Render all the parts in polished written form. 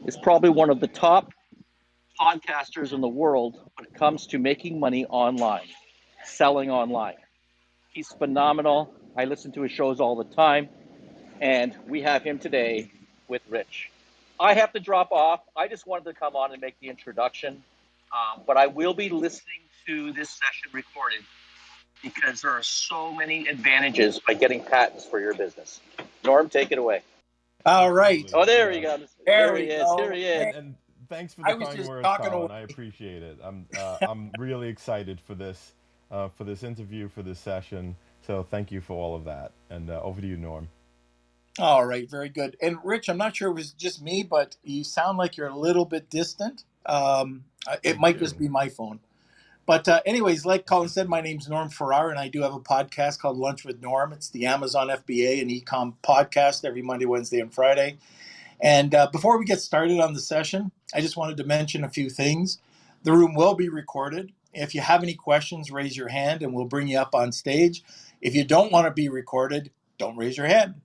is probably one of the top podcasters in the world when it comes to making money online, selling online. He's phenomenal. I listen to his shows all the time, and we have him today with Rich. I have to drop off. I just wanted to come on and make the introduction, but I will be listening to this session recorded because there are so many advantages by getting patents for your business. Norm, take it away. All right. Oh, there he goes. There Here he we is. go. Here he is. And thanks for I the was kind just words, talking Colin. away. I appreciate it. I'm really excited for this interview, for this session. So thank you for all of that. And over to you, Norm. All right, very good. And Rich, I'm not sure it was just me, but you sound like you're a little bit distant. It might just be my phone. But anyways, like Colin said, my name's Norm Farrar, and I do have a podcast called Lunch with Norm. It's the Amazon FBA and Ecom podcast every Monday, Wednesday, and Friday. And before we get started on the session, I just wanted to mention a few things. The room will be recorded. If you have any questions, raise your hand and we'll bring you up on stage. If you don't want to be recorded, don't raise your hand.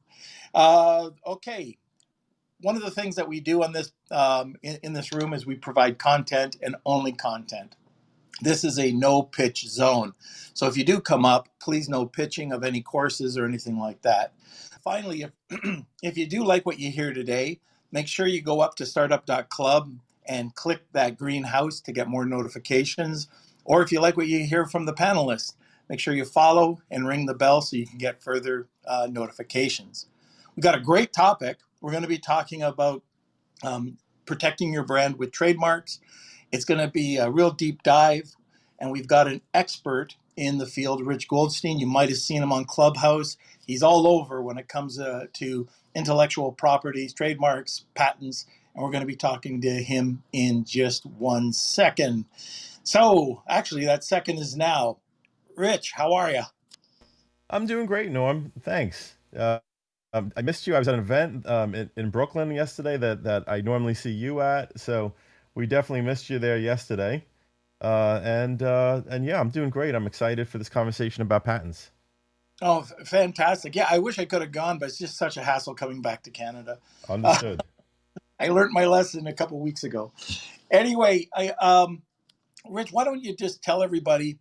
Okay. One of the things that we do on this in this room is we provide content and only content. This is a no pitch zone. So if you do come up, please no pitching of any courses or anything like that. Finally, if you do like what you hear today, make sure you go up to startup.club and click that green house to get more notifications. Or if you like what you hear from the panelists, make sure you follow and ring the bell so you can get further notifications. We've got a great topic. We're going to be talking about protecting your brand with trademarks. It's going to be a real deep dive, and we've got an expert in the field, Rich Goldstein. You might have seen him on Clubhouse. He's all over when it comes to intellectual properties, trademarks, patents, and we're going to be talking to him in just 1 second. So, actually, that second is now. Rich, how are you? I'm doing great, Norm. Thanks. I missed you. I was at an event in Brooklyn yesterday that I normally see you at. So we definitely missed you there yesterday. And yeah, I'm doing great. I'm excited for this conversation about patents. Oh, fantastic. Yeah, I wish I could have gone, but it's just such a hassle coming back to Canada. Understood. I learned my lesson a couple weeks ago. Anyway, Rich, why don't you just tell everybody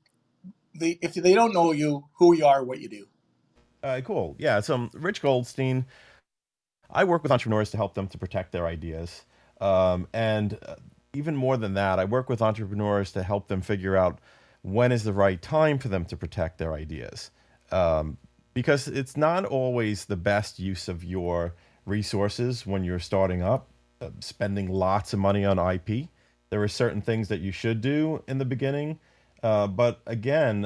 if they don't know you, who you are, what you do? Cool. Yeah, so I'm Rich Goldstein. I work with entrepreneurs to help them to protect their ideas. And even more than that, I work with entrepreneurs to help them figure out when is the right time for them to protect their ideas. Because it's not always the best use of your resources when you're starting up, spending lots of money on IP. There are certain things that you should do in the beginning. But again,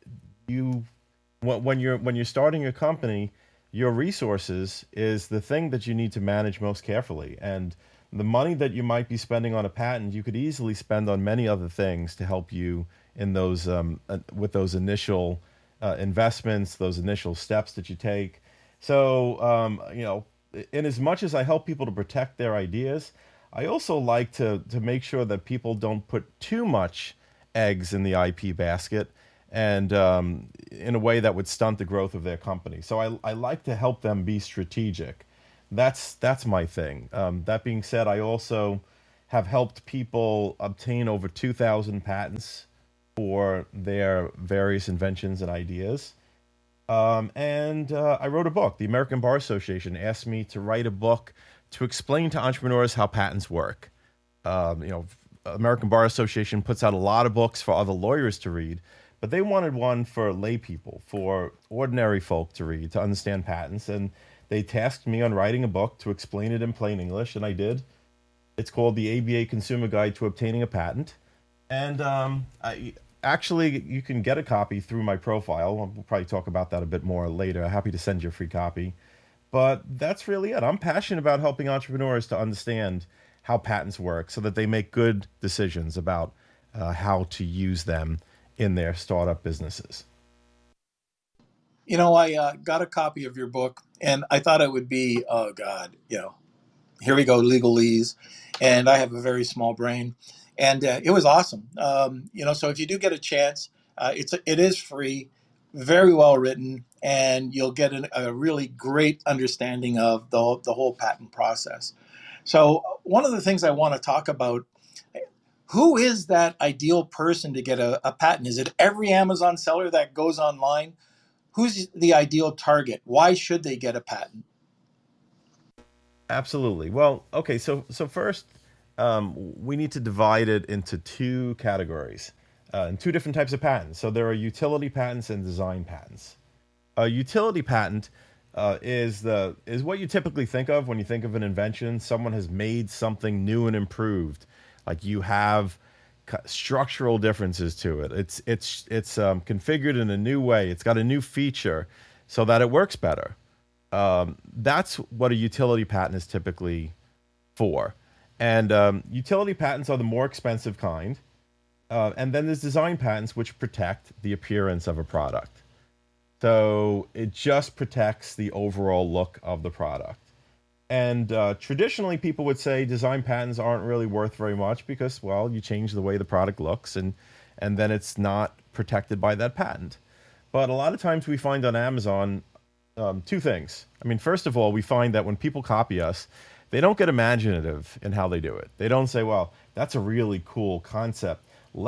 when you're starting a company, your resources is the thing that you need to manage most carefully. And the money that you might be spending on a patent, you could easily spend on many other things to help you in those with those initial investments, those initial steps that you take. So in as much as I help people to protect their ideas, I also like to make sure that people don't put too much eggs in the IP basket, and in a way that would stunt the growth of their company. So I like to help them be strategic. That's my thing. That being said, I also have helped people obtain over 2,000 patents for their various inventions and ideas. And I wrote a book. The American Bar Association asked me to write a book to explain to entrepreneurs how patents work. American Bar Association puts out a lot of books for other lawyers to read, but they wanted one for lay people, for ordinary folk to read, to understand patents. And they tasked me on writing a book to explain it in plain English, and I did. It's called The ABA Consumer Guide to Obtaining a Patent. And actually, you can get a copy through my profile. We'll probably talk about that a bit more later. Happy to send you a free copy. But that's really it. I'm passionate about helping entrepreneurs to understand how patents work so that they make good decisions about how to use them in their startup businesses. I got a copy of your book, and I thought it would be, oh God, here we go, legalese. And I have a very small brain. And it was awesome. So if you do get a chance, it is free, very well written. and you'll get a really great understanding of the whole patent process. So one of the things I want to talk about, who is that ideal person to get a patent? Is it every Amazon seller that goes online? Who's the ideal target? Why should they get a patent? Absolutely. Well, okay. So first, we need to divide it into two categories and two different types of patents. So there are utility patents and design patents. A utility patent is what you typically think of when you think of an invention. Someone has made something new and improved. Like you have structural differences to it. It's configured in a new way. It's got a new feature so that it works better. That's what a utility patent is typically for. And utility patents are the more expensive kind. And then there's design patents, which protect the appearance of a product. So it just protects the overall look of the product. And traditionally, people would say design patents aren't really worth very much because, well, you change the way the product looks, and then it's not protected by that patent. But a lot of times we find on Amazon two things. I mean, first of all, we find that when people copy us, they don't get imaginative in how they do it. They don't say, "Well, that's a really cool concept.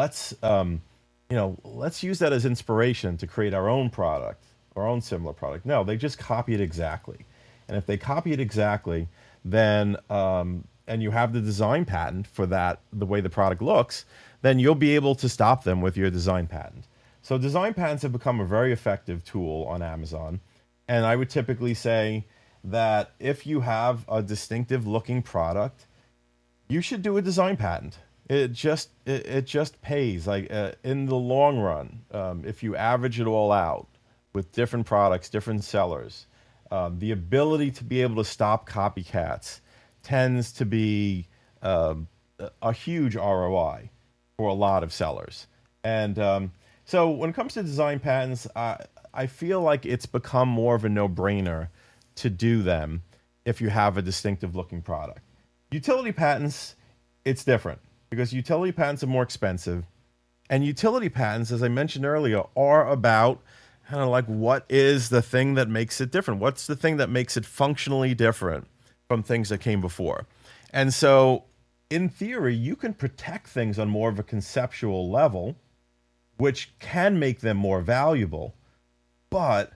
Let's use that as inspiration to create our own product, our own similar product." No, they just copy it exactly. And if they copy it exactly, then and you have the design patent for that, the way the product looks, then you'll be able to stop them with your design patent. So design patents have become a very effective tool on Amazon. And I would typically say that if you have a distinctive looking product, you should do a design patent. It just pays. Like in the long run, if you average it all out with different products, different sellers, the ability to be able to stop copycats tends to be a huge ROI for a lot of sellers. And so when it comes to design patents, I feel like it's become more of a no-brainer to do them if you have a distinctive looking product. Utility patents, it's different because utility patents are more expensive. And utility patents, as I mentioned earlier, are about kind of like what is the thing that makes it different? What's the thing that makes it functionally different from things that came before? And so, in theory, you can protect things on more of a conceptual level, which can make them more valuable, but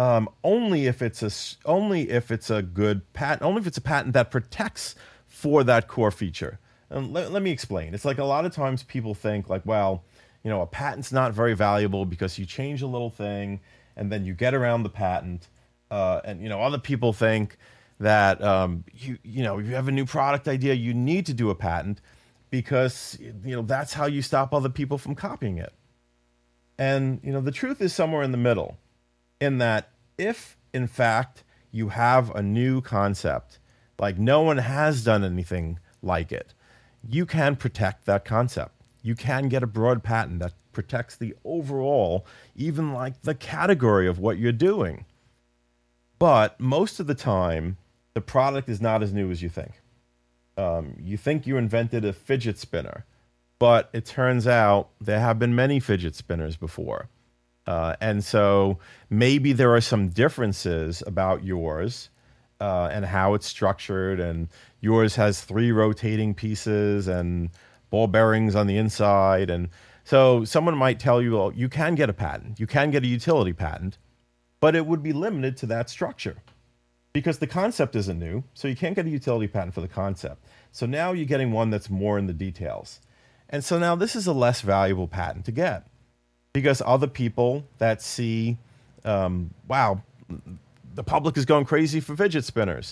only if it's a good patent, only if it's a patent that protects for that core feature. And let me explain. It's like a lot of times people think like, well, a patent's not very valuable because you change a little thing and then you get around the patent. And other people think that you have a new product idea, you need to do a patent because that's how you stop other people from copying it. And the truth is somewhere in the middle, in that if in fact you have a new concept, like no one has done anything like it, you can protect that concept. You can get a broad patent that protects the overall, even like the category of what you're doing. But most of the time, the product is not as new as you think. You think you invented a fidget spinner, but it turns out there have been many fidget spinners before. And so maybe there are some differences about yours and how it's structured. And yours has 3 rotating pieces and ball bearings on the inside. And so someone might tell you, well, you can get a patent. You can get a utility patent, but it would be limited to that structure because the concept isn't new. So you can't get a utility patent for the concept. So now you're getting one that's more in the details. And so now this is a less valuable patent to get because other people that see, wow, the public is going crazy for fidget spinners.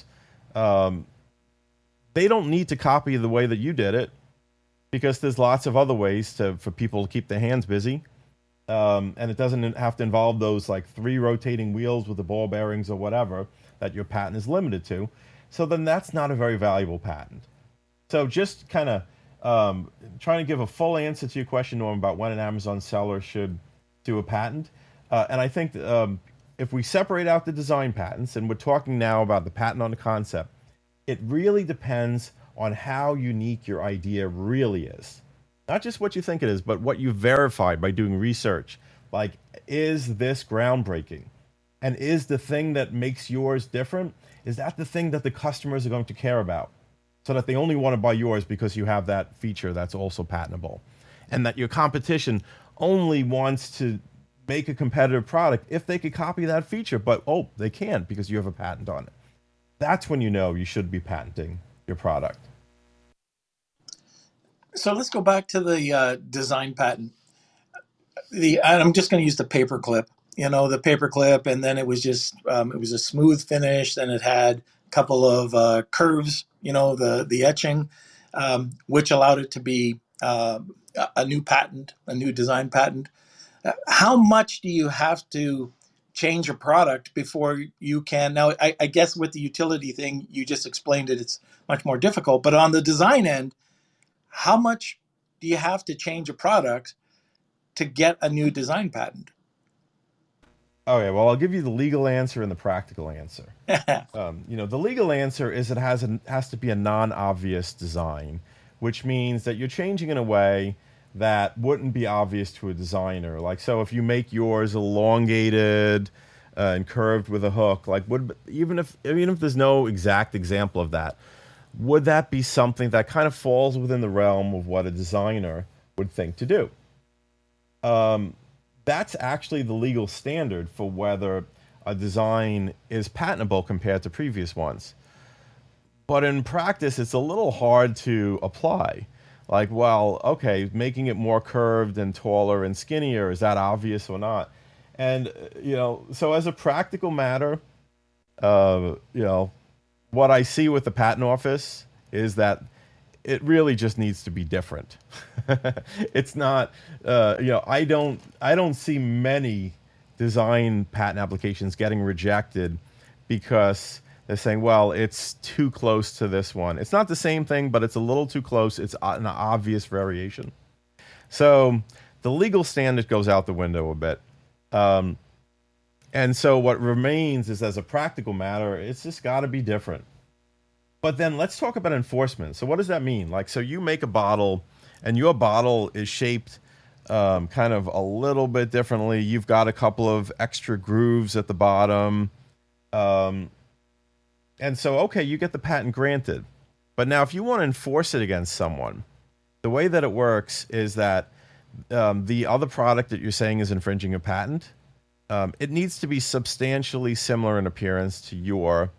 They don't need to copy the way that you did it because there's lots of other ways for people to keep their hands busy. And it doesn't have to involve those like 3 rotating wheels with the ball bearings or whatever that your patent is limited to. So then that's not a very valuable patent. So just kind of trying to give a full answer to your question, Norm, about when an Amazon seller should do a patent. And I think if we separate out the design patents, and we're talking now about the patent on the concept, it really depends on how unique your idea really is. Not just what you think it is, but what you verified by doing research. Like, is this groundbreaking? And is the thing that makes yours different, is that the thing that the customers are going to care about? So that they only want to buy yours because you have that feature that's also patentable. And that your competition only wants to make a competitive product if they could copy that feature, but oh, they can't because you have a patent on it. That's when you know you should be patenting your product. So let's go back to the design patent. I'm just going to use the paperclip. The paperclip, and then it was just it was a smooth finish, and it had a couple of curves. The etching, which allowed it to be a new patent, a new design patent. How much do you have to change a product before you can? Now, I guess with the utility thing, you just explained it. It's much more difficult. But on the design end, how much do you have to change a product to get a new design patent? Okay, well, I'll give you the legal answer and the practical answer. The legal answer is it has to be a non-obvious design, which means that you're changing in a way that wouldn't be obvious to a designer. Like, so if you make yours elongated and curved with a hook, like even if there's no exact example of that, would that be something that kind of falls within the realm of what a designer would think to do? That's actually the legal standard for whether a design is patentable compared to previous ones. But in practice, it's a little hard to apply. Like, well, okay, making it more curved and taller and skinnier, is that obvious or not? And, so as a practical matter, what I see with the patent office is that it really just needs to be different. It's not, I don't see many design patent applications getting rejected because they're saying, well, it's too close to this one. It's not the same thing, but it's a little too close. It's an obvious variation. So the legal standard goes out the window a bit. And so what remains is, as a practical matter, it's just got to be different. But then let's talk about enforcement. So what does that mean? Like, so you make a bottle, and your bottle is shaped kind of a little bit differently. You've got a couple of extra grooves at the bottom. And so, okay, you get the patent granted. But now if you want to enforce it against someone, the way that it works is that the other product that you're saying is infringing a patent, it needs to be substantially similar in appearance to your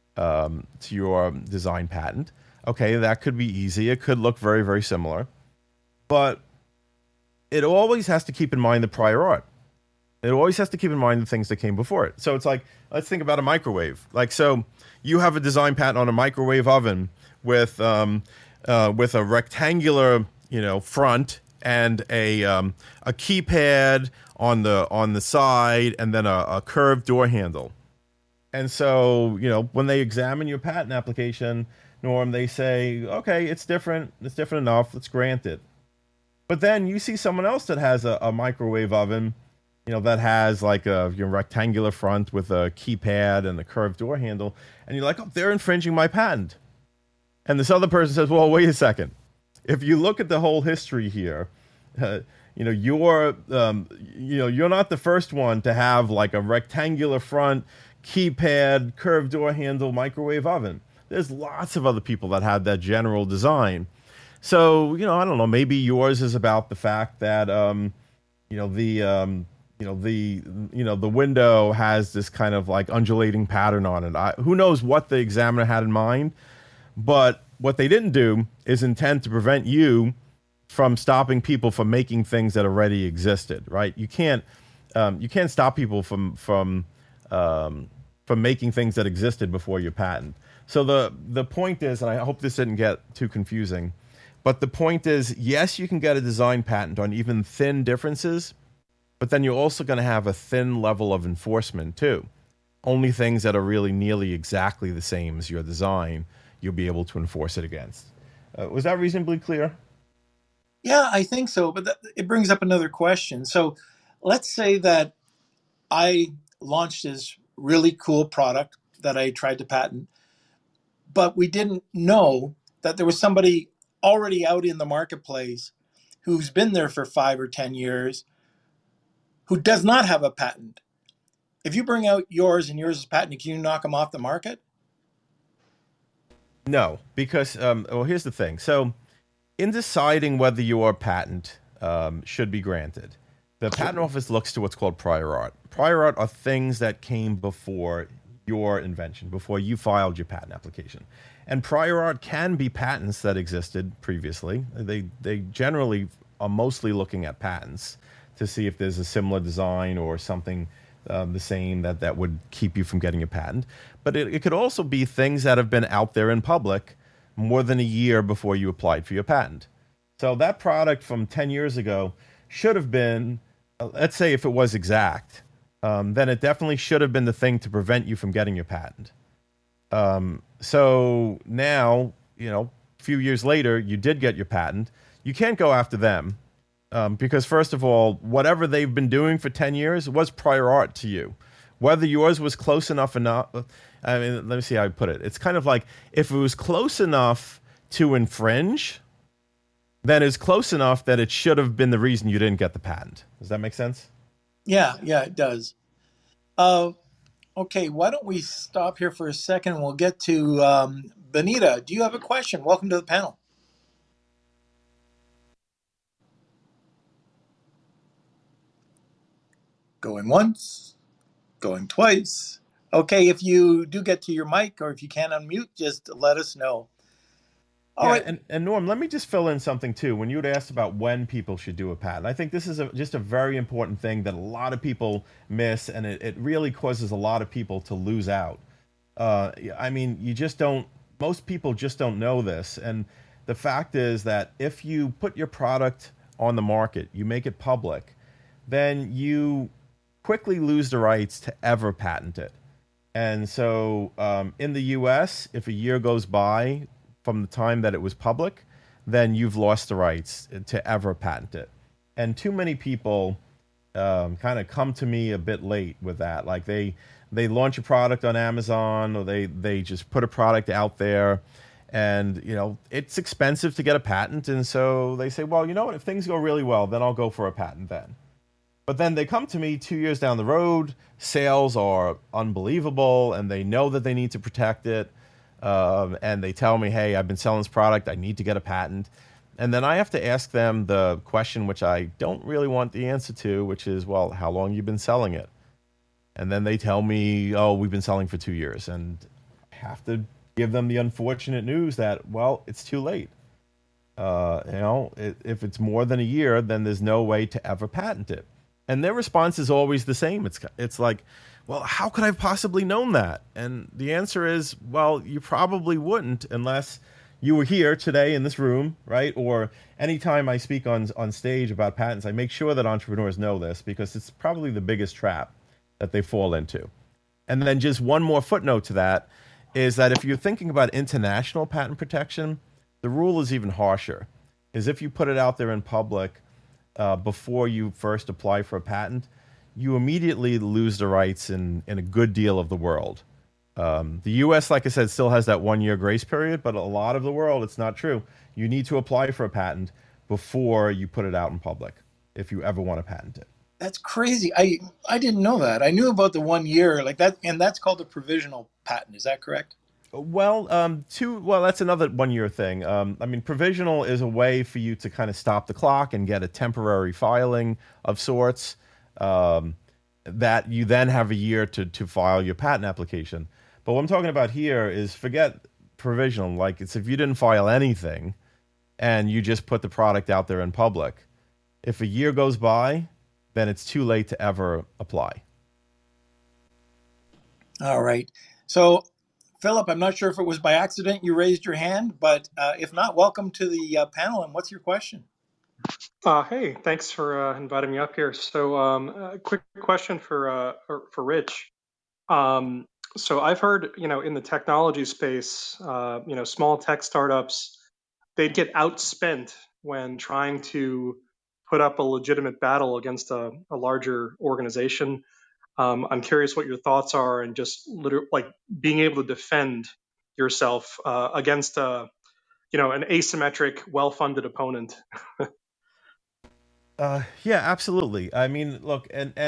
design patent. Okay, that could be easy. It could look very, very similar. But it always has to keep in mind the prior art. It always has to keep in mind the things that came before it. So it's like, let's think about a microwave. Like, so you have a design patent on a microwave oven with a rectangular, front and a keypad on the side, and then a curved door handle. And so, when they examine your patent application, Norm, they say, okay, it's different enough, let's grant it. But then you see someone else that has a microwave oven, that has like your rectangular front with a keypad and a curved door handle, and you're like, oh, they're infringing my patent. And this other person says, well, wait a second. If you look at the whole history here, you're not the first one to have like a rectangular front, keypad, curved door handle, microwave oven. There's lots of other people that had that general design. So, I don't know, maybe yours is about the fact that, the window has this kind of like undulating pattern on it. Who knows what the examiner had in mind, but what they didn't do is intend to prevent you from stopping people from making things that already existed, right? You can't stop people from making things that existed before your patent. So the point is, and I hope this didn't get too confusing, but the point is, yes, you can get a design patent on even thin differences, but then you're also going to have a thin level of enforcement too. Only things that are really nearly exactly the same as your design, you'll be able to enforce it against. Was that reasonably clear? Yeah, I think so. But it brings up another question. So let's say that I launched this really cool product that I tried to patent, but we didn't know that there was somebody already out in the marketplace who's been there for 5 or 10 years who does not have a patent. If you bring out yours and yours is patented, can you knock them off the market? No, because well, here's the thing. So, in deciding whether your patent should be granted, the patent office looks to what's called prior art. Prior art are things that came before your invention, before you filed your patent application. And prior art can be patents that existed previously. They generally are mostly looking at patents to see if there's a similar design or something the same that would keep you from getting a patent. But it could also be things that have been out there in public more than a year before you applied for your patent. So that product from 10 years ago should have been, let's say if it was exact, then it definitely should have been the thing to prevent you from getting your patent. So now, a few years later, you did get your patent. You can't go after them because, first of all, whatever they've been doing for 10 years was prior art to you. Whether yours was close enough, I mean, let me see how I put it. It's kind of like if it was close enough to infringe, then it's close enough that it should have been the reason you didn't get the patent. Does that make sense? Yeah, it does. Okay, why don't we stop here for a second and we'll get to Benita. Do you have a question? Welcome to the panel. Going once, going twice. Okay, if you do get to your mic or if you can't unmute, just let us know. All right. And Norm, let me just fill in something too. When you had asked about when people should do a patent, I think this is just a very important thing that a lot of people miss, and it really causes a lot of people to lose out. I mean, most people just don't know this. And the fact is that if you put your product on the market, you make it public, then you quickly lose the rights to ever patent it. And so in the US, if a year goes by from the time that it was public, then you've lost the rights to ever patent it. And too many people kind of come to me a bit late with that. Like they launch a product on Amazon, or they just put a product out there, and it's expensive to get a patent, and so they say, well, you know what, if things go really well, then I'll go for a patent then. But then they come to me 2 years down the road, sales are unbelievable, and they know that they need to protect it. And they tell me, hey, I've been selling this product, I need to get a patent. And then I have to ask them the question, which I don't really want the answer to, which is, well, how long have you been selling it? And then they tell me, oh, we've been selling for 2 years. And I have to give them the unfortunate news that, well, it's too late. If it's more than a year, then there's no way to ever patent it. And their response is always the same. It's like, well, how could I have possibly known that? And the answer is, well, you probably wouldn't unless you were here today in this room, right? Or anytime I speak on stage about patents, I make sure that entrepreneurs know this because it's probably the biggest trap that they fall into. And then just one more footnote to that is that if you're thinking about international patent protection, the rule is even harsher. Is if you put it out there in public before you first apply for a patent, you immediately lose the rights in a good deal of the world. The U.S., like I said, still has that 1 year grace period, but a lot of the world, it's not true. You need to apply for a patent before you put it out in public if you ever want to patent it. That's crazy. I didn't know that. I knew about the 1 year, like that, and that's called a provisional patent. Is that correct? Well, that's another 1 year thing. I mean, provisional is a way for you to kind of stop the clock and get a temporary filing of sorts. That you then have a year to file your patent application. But what I'm talking about here is forget provisional. Like it's if you didn't file anything and you just put the product out there in public, if a year goes by, then it's too late to ever apply. All right. So, Philip, I'm not sure if it was by accident you raised your hand, but if not, welcome to the panel. And what's your question? Hey, thanks for inviting me up here. So, a quick question for Rich. So I've heard, in the technology space, small tech startups, they'd get outspent when trying to put up a legitimate battle against a larger organization. I'm curious what your thoughts are, and just like being able to defend yourself against an asymmetric, well-funded opponent. Yeah, absolutely. I mean, look,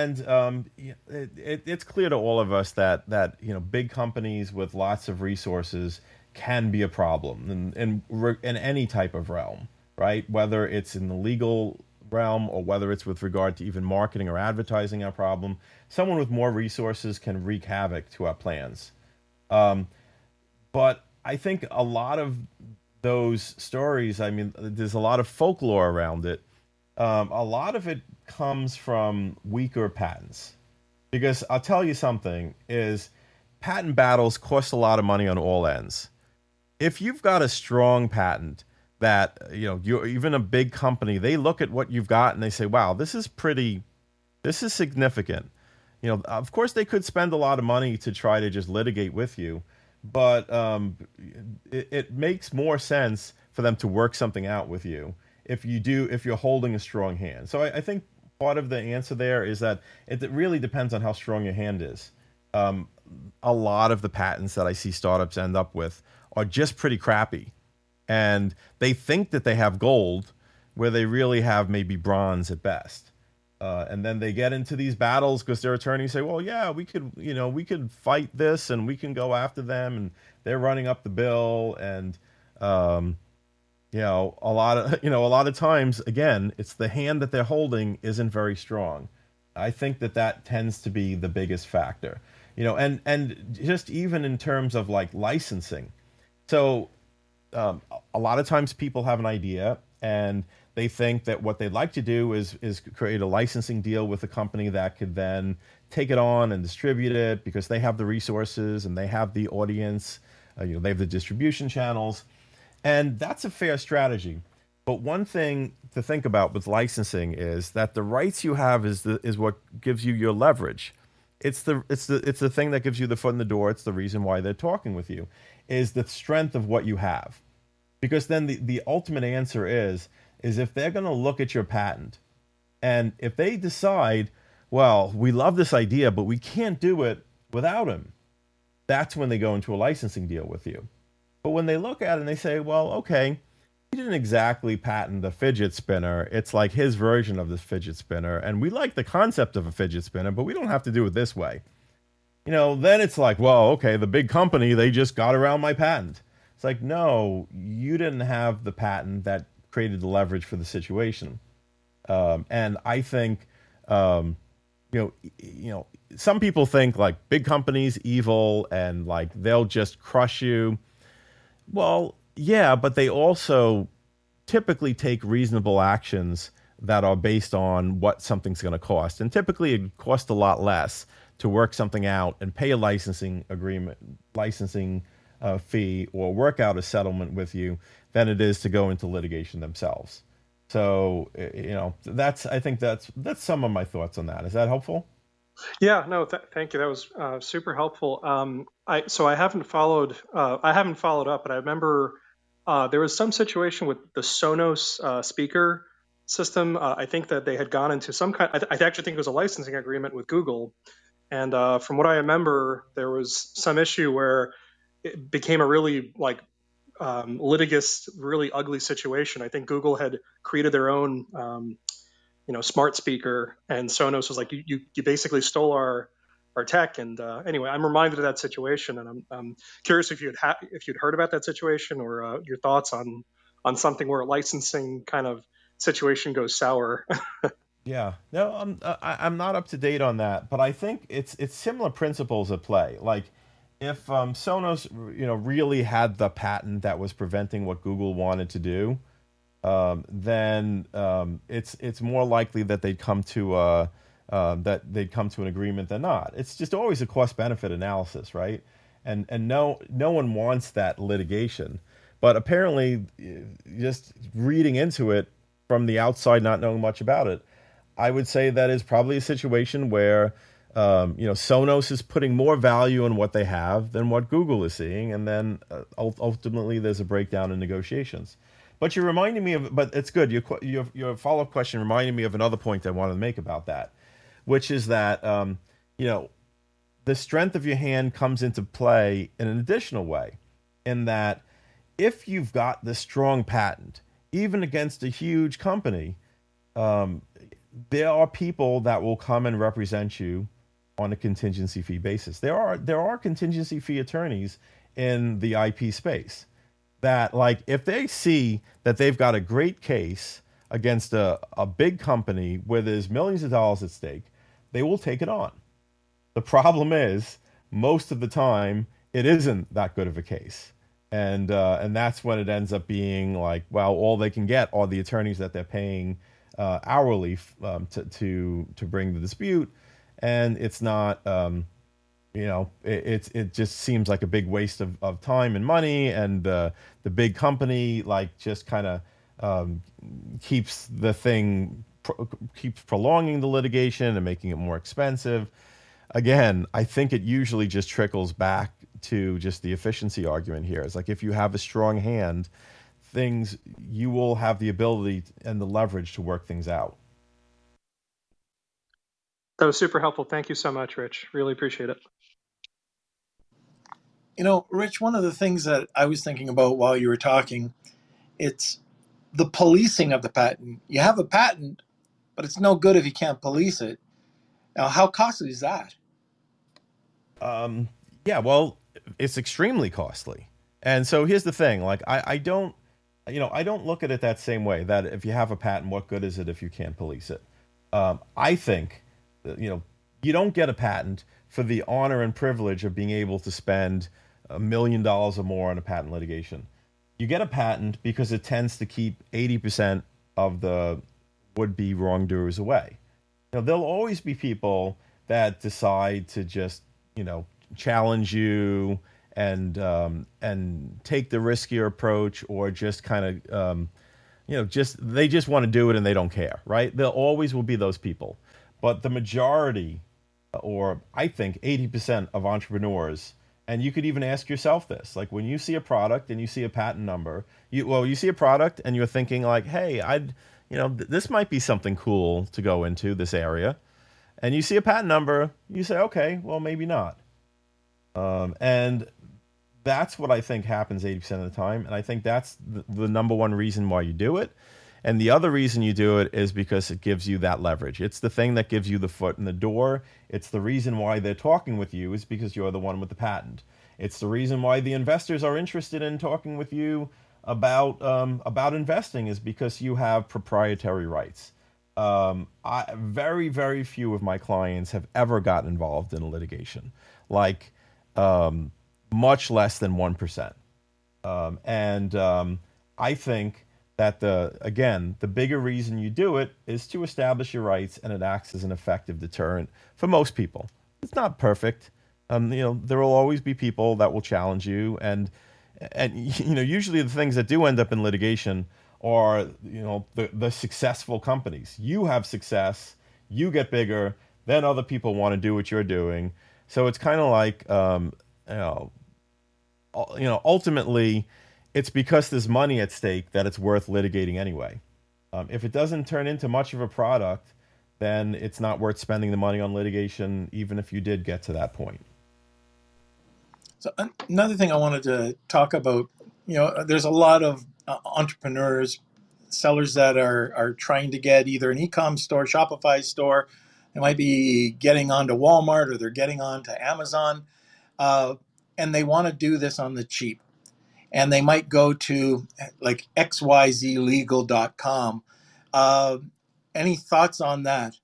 it's clear to all of us that big companies with lots of resources can be a problem in any type of realm, right? Whether it's in the legal realm or whether it's with regard to even marketing or advertising, a problem. Someone with more resources can wreak havoc to our plans. Um, but I think a lot of those stories, I mean, there's a lot of folklore around it. A lot of it comes from weaker patents. Because I'll tell you something is patent battles cost a lot of money on all ends. If you've got a strong patent that, you're even a big company, they look at what you've got and they say, wow, this is significant. Of course, they could spend a lot of money to try to just litigate with you, but it makes more sense for them to work something out with you if you're holding a strong hand. So I think part of the answer there is that it really depends on how strong your hand is. Um, a lot of the patents that I see startups end up with are just pretty crappy, and they think that they have gold where they really have maybe bronze at best. And then they get into these battles because their attorneys say, "Well, yeah, we could fight this, and we can go after them, and they're running up the bill." And um, a lot of times, again, it's the hand that they're holding isn't very strong. I think that tends to be the biggest factor. And just even in terms of like licensing. So a lot of times people have an idea and they think that what they'd like to do is create a licensing deal with a company that could then take it on and distribute it because they have the resources and they have the audience, they have the distribution channels, and that's a fair strategy. But one thing to think about with licensing is that the rights you have is what gives you your leverage. It's the thing that gives you the foot in the door. It's the reason why they're talking with you, is the strength of what you have. Because then the ultimate answer is if they're going to look at your patent and if they decide, well, we love this idea, but we can't do it without him, that's when they go into a licensing deal with you. But when they look at it and they say, well, okay, he didn't exactly patent the fidget spinner. It's like his version of this fidget spinner. And we like the concept of a fidget spinner, but we don't have to do it this way. Then it's like, well, okay, the big company, they just got around my patent. It's like, no, you didn't have the patent that created the leverage for the situation. And I think, some people think like big companies evil and like they'll just crush you. Well, yeah, but they also typically take reasonable actions that are based on what something's going to cost. And typically it costs a lot less to work something out and pay a licensing fee, or work out a settlement with you than it is to go into litigation themselves. So, I think that's some of my thoughts on that. Is that helpful? Yeah, no, thank you. That was super helpful. I haven't followed up, but I remember there was some situation with the Sonos speaker system. I think that they had gone into some kind. I actually think it was a licensing agreement with Google, and from what I remember, there was some issue where it became a really litigious, really ugly situation. I think Google had created their own smart speaker, and Sonos was like, you basically stole our tech. And anyway, I'm reminded of that situation, and I'm curious if you'd heard about that situation, or your thoughts on something where a licensing kind of situation goes sour. Yeah, no, I'm not up to date on that, but I think it's similar principles at play. Like if Sonos, really had the patent that was preventing what Google wanted to do, then it's more likely that they'd come to an agreement than not. It's just always a cost benefit analysis, right? And no one wants that litigation, but apparently, just reading into it from the outside, not knowing much about it, I would say that is probably a situation where Sonos is putting more value in what they have than what Google is seeing, and then ultimately there's a breakdown in negotiations. But you're reminding me of, but it's good. Your follow-up question reminded me of another point I wanted to make about that, which is that the strength of your hand comes into play in an additional way, in that if you've got the strong patent, even against a huge company, there are people that will come and represent you on a contingency fee basis. There are contingency fee attorneys in the IP space that, like, if they see that they've got a great case against a big company where there's millions of dollars at stake, they will take it on. The problem is, most of the time, it isn't that good of a case. And that's when it ends up being like, well, all they can get are the attorneys that they're paying hourly to bring the dispute, and it's not, it just seems like a big waste of time and money, and the big company like just kind of keeps the thing keeps prolonging the litigation and making it more expensive. Again, I think it usually just trickles back to just the efficiency argument here. It's like, if you have a strong hand, you will have the ability and the leverage to work things out. That was super helpful. Thank you so much, Rich. Really appreciate it. Rich, one of the things that I was thinking about while you were talking, it's the policing of the patent. You have a patent, but it's no good if you can't police it. Now, how costly is that? Yeah, well, it's extremely costly. And so here's the thing, like, I don't look at it that same way, that if you have a patent, what good is it if you can't police it? I think that, you don't get a patent for the honor and privilege of being able to spend $1 million or more on a patent litigation. You get a patent because it tends to keep 80% of the would-be wrongdoers away. There'll always be people that decide to just, challenge you and take the riskier approach, or just kind of, they just want to do it and they don't care, right? There always will be those people. But the majority, or I think 80% of entrepreneurs, and you could even ask yourself this, like, when you see a product and you see a patent number, you see a product and you're thinking like, hey, this might be something cool to go into this area. And you see a patent number, you say, okay, well, maybe not. And that's what I think happens 80% of the time. And I think that's the number one reason why you do it. And the other reason you do it is because it gives you that leverage. It's the thing that gives you the foot in the door. It's the reason why they're talking with you, is because you're the one with the patent. It's the reason why the investors are interested in talking with you about investing, is because you have proprietary rights. Very, very few of my clients have ever gotten involved in a litigation, like much less than 1%. I think that the bigger reason you do it is to establish your rights, and it acts as an effective deterrent for most people. It's not perfect. There will always be people that will challenge you, and usually the things that do end up in litigation are, the successful companies. You have success, you get bigger, then other people want to do what you're doing. So it's kind of like, ultimately, it's because there's money at stake that it's worth litigating anyway. If it doesn't turn into much of a product, then it's not worth spending the money on litigation, even if you did get to that point. So another thing I wanted to talk about, there's a lot of entrepreneurs, sellers that are trying to get either an e-com store, Shopify store. They might be getting onto Walmart, or they're getting onto Amazon, and they want to do this on the cheap. And they might go to like xyzlegal.com. Any thoughts on that?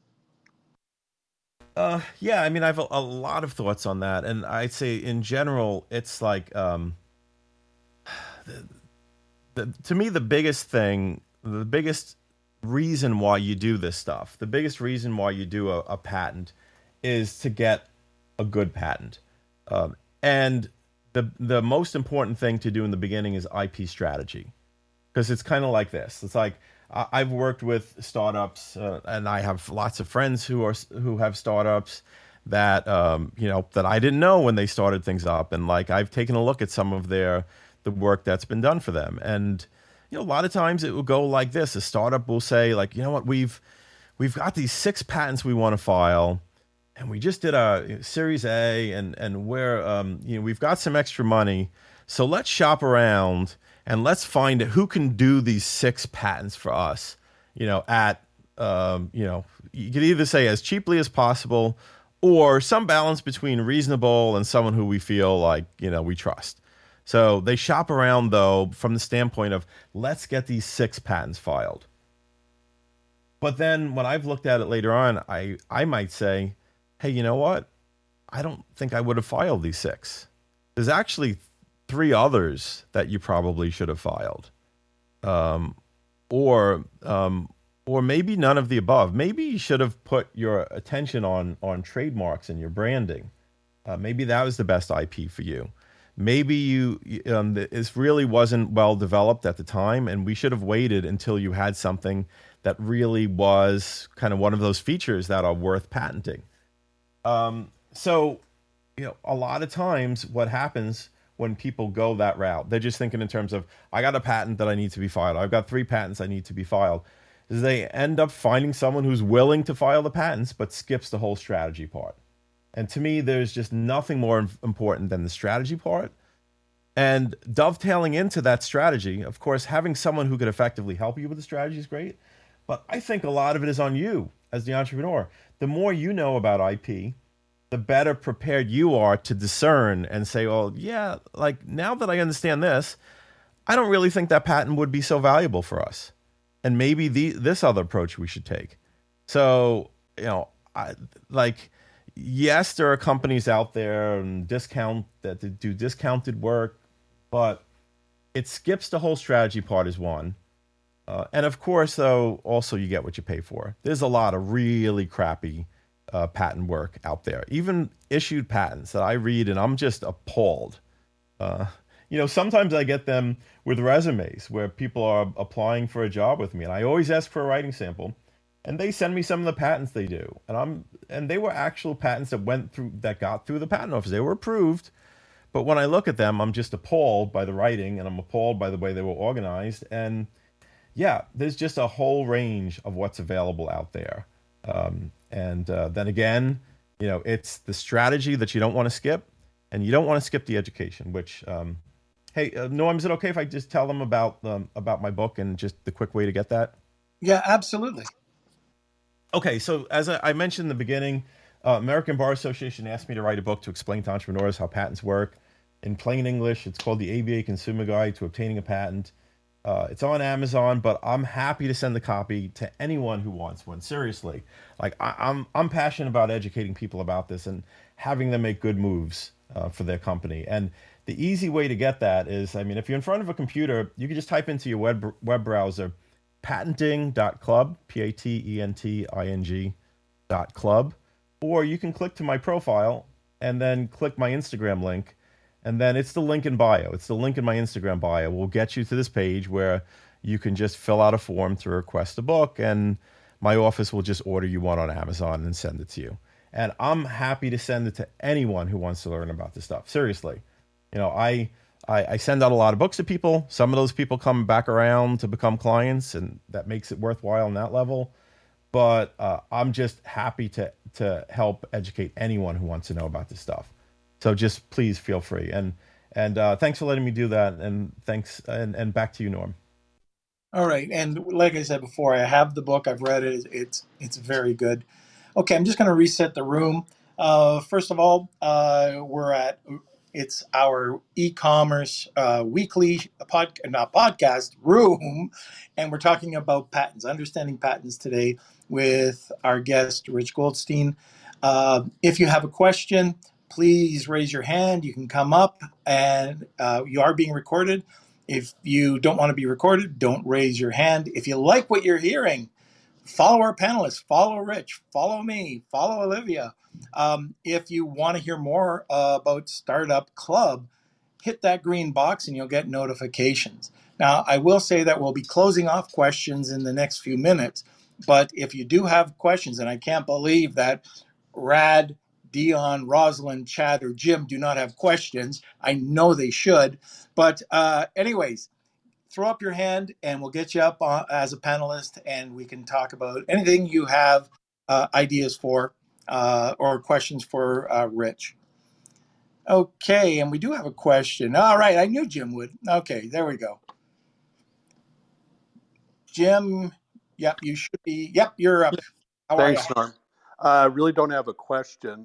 Yeah, I mean, I have a lot of thoughts on that. And I'd say in general, it's like, to me, the biggest reason why you do this stuff, the biggest reason why you do a patent, is to get a good patent. And the most important thing to do in the beginning is IP strategy, because it's kind of like this. It's like, I've worked with startups, and I have lots of friends who have startups that that I didn't know when they started things up, and like, I've taken a look at some of the work that's been done for them, and a lot of times it will go like this. A startup will say, like, you know what, we've got these 6 patents we want to file, and we just did a Series A, and we're we've got some extra money, so let's shop around and let's find who can do these 6 patents for us, at you could either say as cheaply as possible, or some balance between reasonable and someone who we feel like, we trust. So they shop around, though, from the standpoint of, let's get these 6 patents filed. But then when I've looked at it later on, I might say, hey, you know what? I don't think I would have filed these 6. There's actually 3 others that you probably should have filed. Or maybe none of the above. Maybe you should have put your attention on trademarks and your branding. Maybe that was the best IP for you. Maybe this really wasn't well developed at the time, and we should have waited until you had something that really was kind of one of those features that are worth patenting. So, a lot of times what happens when people go that route, they're just thinking in terms of, I got a patent that I need to be filed. I've got 3 patents I need to be filed. Is they end up finding someone who's willing to file the patents, but skips the whole strategy part. And to me, there's just nothing more important than the strategy part. And dovetailing into that strategy, of course, having someone who could effectively help you with the strategy is great. But I think a lot of it is on you as the entrepreneur. The more you know about IP, the better prepared you are to discern and say, well, yeah, like now that I understand this, I don't really think that patent would be so valuable for us. And maybe this other approach we should take. So, yes, there are companies out there and that do discounted work, but it skips the whole strategy part is one. And of course, though, also you get what you pay for. There's a lot of really crappy patent work out there, even issued patents that I read and I'm just appalled. Sometimes I get them with resumes where people are applying for a job with me, and I always ask for a writing sample, and they send me some of the patents they do, and they were actual patents that got through the patent office. They were approved, but when I look at them, I'm just appalled by the writing, and I'm appalled by the way they were organized. And yeah, there's just a whole range of what's available out there. Then again, it's the strategy that you don't want to skip, and you don't want to skip the education, which, hey, Norm, is it okay if I just tell them about my book and just the quick way to get that? Yeah, absolutely. Okay, so as I mentioned in the beginning, American Bar Association asked me to write a book to explain to entrepreneurs how patents work in plain English. It's called the ABA Consumer Guide to Obtaining a Patent. It's on Amazon, but I'm happy to send the copy to anyone who wants one. Seriously, like I'm passionate about educating people about this and having them make good moves for their company. And the easy way to get that is, if you're in front of a computer, you can just type into your web browser patenting.club, patenting.club, or you can click to my profile and then click my Instagram link. And then it's the link in bio. It's the link in my Instagram bio. Will get you to this page where you can just fill out a form to request a book, and my office will just order you one on Amazon and send it to you. And I'm happy to send it to anyone who wants to learn about this stuff. Seriously. I send out a lot of books to people. Some of those people come back around to become clients, and that makes it worthwhile on that level. But I'm just happy to help educate anyone who wants to know about this stuff. So just please feel free. And thanks for letting me do that. And thanks. And back to you, Norm. All right. And like I said before, I have the book. I've read it. It's very good. Okay. I'm just going to reset the room. First of all, it's our e-commerce weekly podcast room. And we're talking about patents, understanding patents today with our guest, Rich Goldstein. If you have a question, please raise your hand. You can come up, and you are being recorded. If you don't want to be recorded, don't raise your hand. If you like what you're hearing, follow our panelists, follow Rich, follow me, follow Olivia. If you want to hear more about Startup Club, hit that green box and you'll get notifications. Now, I will say that we'll be closing off questions in the next few minutes, but if you do have questions, and I can't believe that Rad, Dion, Rosalind, Chad, or Jim do not have questions. I know they should. But anyways, throw up your hand and we'll get you up as a panelist, and we can talk about anything you have ideas for or questions for Rich. Okay, and we do have a question. All right, I knew Jim would. Okay, there we go. Jim, Yep, you should be. Yep, you're up. How are you? Thanks, Norm. Really don't have a question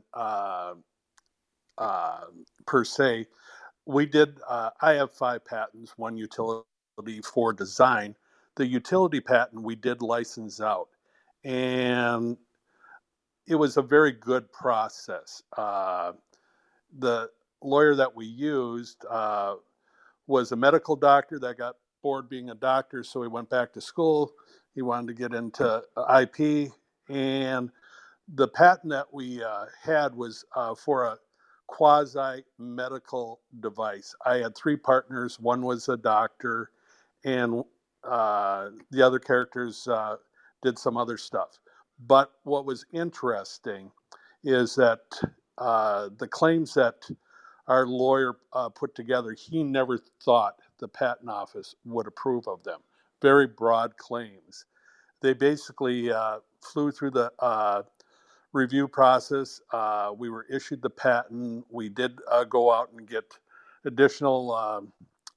per se. I have 5 patents, one utility, 4 design. The utility patent we did license out, and it was a very good process. The lawyer that we used was a medical doctor that got bored being a doctor, so he went back to school. He wanted to get into IP, and the patent that we had was for a quasi medical device. I had 3 partners. One was a doctor, and the other characters did some other stuff. But what was interesting is that the claims that our lawyer put together, he never thought the patent office would approve of them. Very broad claims. They basically flew through the review process. We were issued the patent. We did go out and get additional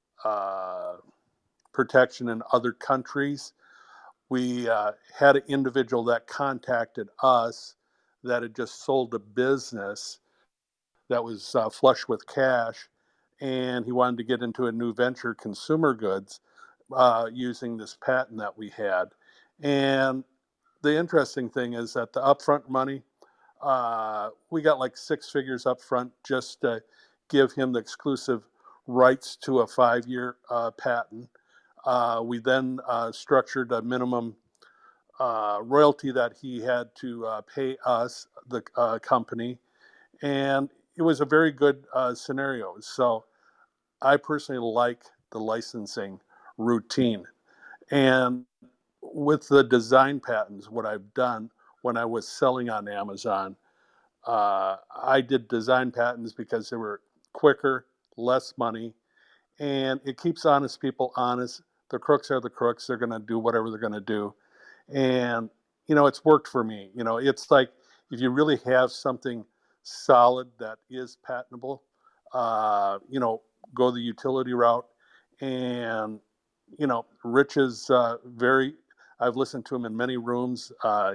protection in other countries. We had an individual that contacted us that had just sold a business that was flush with cash, and he wanted to get into a new venture, consumer goods, using this patent that we had. And the interesting thing is that the upfront money, we got like 6 figures upfront just to give him the exclusive rights to a 5-year patent. We then structured a minimum royalty that he had to pay us, the company, and it was a very good scenario. So I personally like the licensing routine. And with the design patents, what I've done when I was selling on Amazon, I did design patents because they were quicker, less money, and it keeps honest people honest. The crooks are the crooks. They're going to do whatever they're going to do. And, it's worked for me. It's like if you really have something solid that is patentable, go the utility route. And, Rich is I've listened to him in many rooms.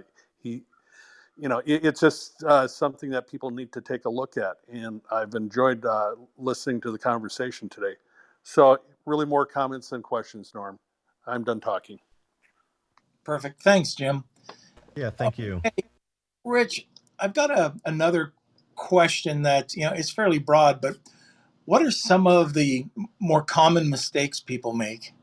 It's just something that people need to take a look at. And I've enjoyed listening to the conversation today. So really more comments than questions, Norm. I'm done talking. Perfect. Thanks, Jim. Yeah, thank you. Hey, Rich, I've got another question that, is fairly broad, but what are some of the more common mistakes people make?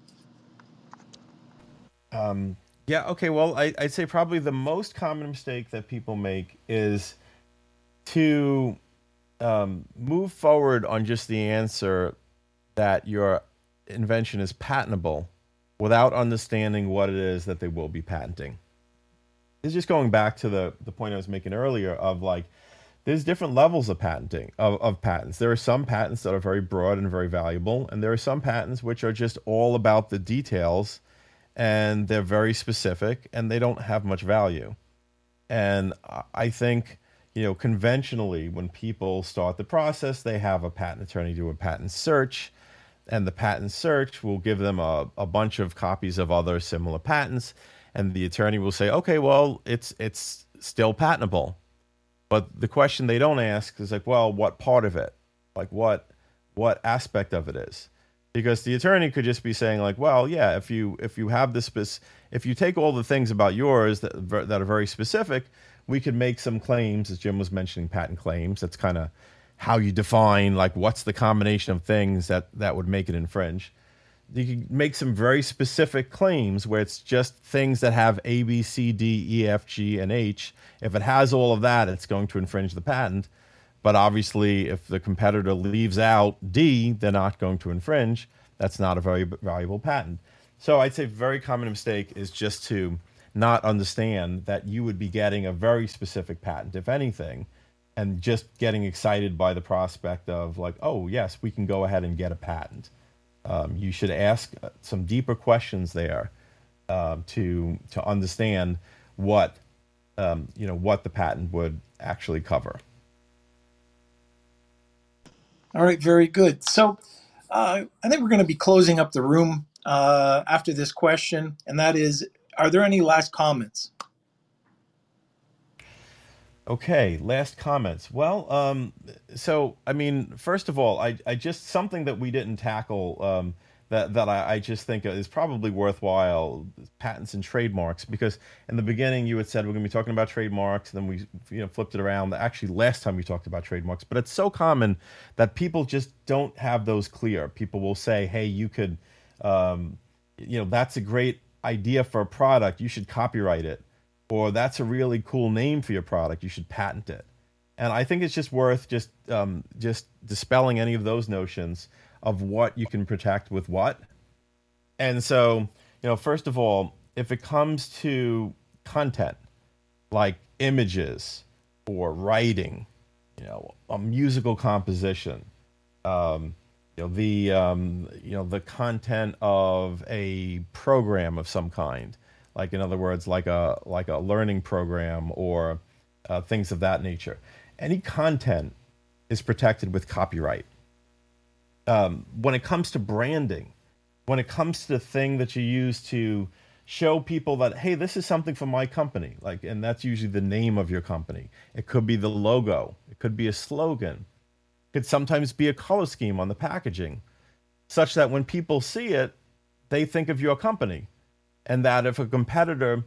Yeah, okay, well, I'd say probably the most common mistake that people make is to move forward on just the answer that your invention is patentable without understanding what it is that they will be patenting. It's just going back to the point I was making earlier of like, there's different levels of patenting, of patents. There are some patents that are very broad and very valuable, and there are some patents which are just all about the details, and they're very specific, and they don't have much value. And I think, conventionally, when people start the process, they have a patent attorney do a patent search, and the patent search will give them a bunch of copies of other similar patents, and the attorney will say, okay, well, it's still patentable. But the question they don't ask is like, well, what part of it? Like what aspect of it is? Because the attorney could just be saying like, well, yeah, if you have this, if you take all the things about yours that are very specific, we could make some claims, as Jim was mentioning, patent claims. That's kind of how you define like what's the combination of things that would make it infringe. You can make some very specific claims where it's just things that have A, B, C, D, E, F, G, and H. If it has all of that, it's going to infringe the patent. But obviously, if the competitor leaves out D, they're not going to infringe. That's not a very valuable patent. So I'd say a very common mistake is just to not understand that you would be getting a very specific patent, if anything, and just getting excited by the prospect of like, oh, yes, we can go ahead and get a patent. You should ask some deeper questions there to understand what the patent would actually cover. All right, very good. So I think we're going to be closing up the room after this question, and that is, Are there any last comments? Okay, last comments. Well, so I mean, first of all, I just something that we didn't tackle that I just think is probably worthwhile: patents and trademarks. Because in the beginning you had said we're going to be talking about trademarks, and then we flipped it around. Actually, last time we talked about trademarks, but it's so common that people just don't have those clear. People will say, "Hey, you could, that's a great idea for a product. You should copyright it." Or that's a really cool name for your product. You should patent it. And I think it's just worth just dispelling any of those notions of what you can protect with what. And so, first of all, if it comes to content like images or writing, a musical composition, the content of a program of some kind, like in other words, like a learning program or things of that nature. Any content is protected with copyright. When it comes to branding, when it comes to the thing that you use to show people that, hey, this is something from my company, and that's usually the name of your company. It could be the logo. It could be a slogan. It could sometimes be a color scheme on the packaging, such that when people see it, they think of your company. And that if a competitor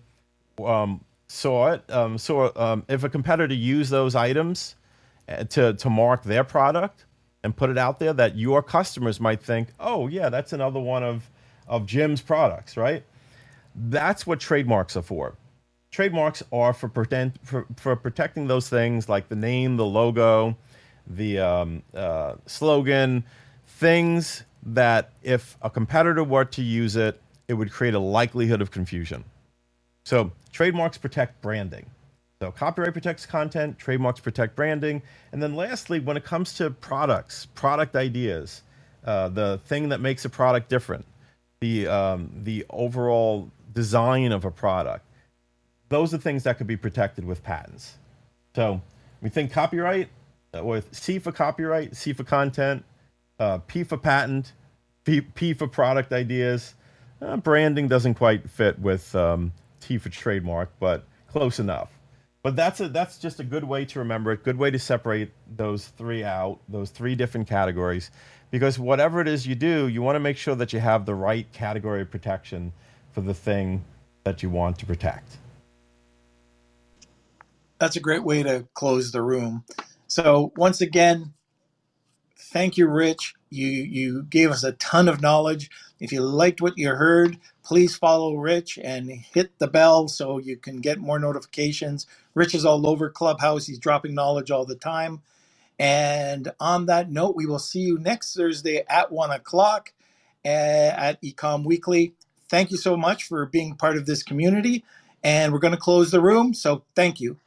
saw it, if a competitor used those items to mark their product and put it out there, that your customers might think, oh yeah, that's another one of Jim's products, right? That's what trademarks are for. Trademarks are for protecting those things like the name, the logo, the slogan, things that if a competitor were to use it, it would create a likelihood of confusion. So trademarks protect branding. So copyright protects content, trademarks protect branding. And then lastly, when it comes to products, product ideas, the thing that makes a product different, the overall design of a product, those are things that could be protected with patents. So we think copyright, with C for copyright, C for content, P for patent, P for product ideas. Branding doesn't quite fit with T for trademark, but close enough. But that's just a good way to remember it, good way to separate those three out, those three different categories, because whatever it is you do, you want to make sure that you have the right category of protection for the thing that you want to protect. That's a great way to close the room. So once again, thank you, Rich. You gave us a ton of knowledge. If you liked what you heard, please follow Rich and hit the bell so you can get more notifications. Rich is all over Clubhouse. He's dropping knowledge all the time. And on that note, we will see you next Thursday at 1 o'clock at Ecom Weekly. Thank you so much for being part of this community. And we're going to close the room. So thank you.